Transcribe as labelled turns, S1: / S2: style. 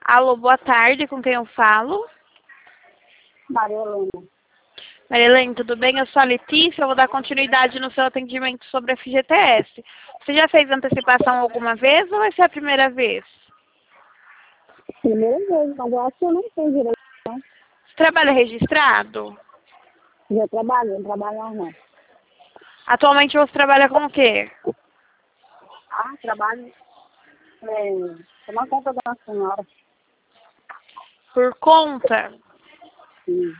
S1: Alô, boa tarde, com quem eu falo?
S2: Maria Helena.
S1: Maria Helena, tudo bem? Eu sou a Letícia, eu vou dar continuidade no seu atendimento sobre a FGTS. Você já fez antecipação alguma vez ou vai ser a primeira vez?
S2: Primeira vez, mas eu acho que eu não tenho direito, não.
S1: Você trabalha registrado?
S2: Já trabalho, não trabalho mais não.
S1: Atualmente você trabalha com o quê?
S2: Trabalho tomar conta da senhora.
S1: Por conta?
S2: Sim.